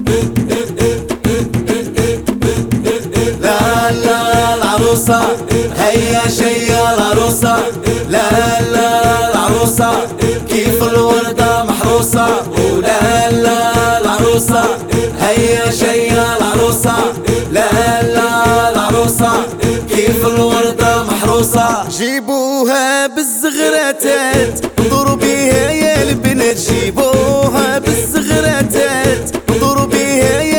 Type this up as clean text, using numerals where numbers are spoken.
لا لا العروسة هيا شيا العروسة، لا لا العروسة كيف الوردة محروسة، ولا لا العروسة هيا شيا العروسة، لا لا العروسة كيف الوردة محروسة. جيبوها بالزغراتات ضربيها يا البنات، جيبوها بالزغراتات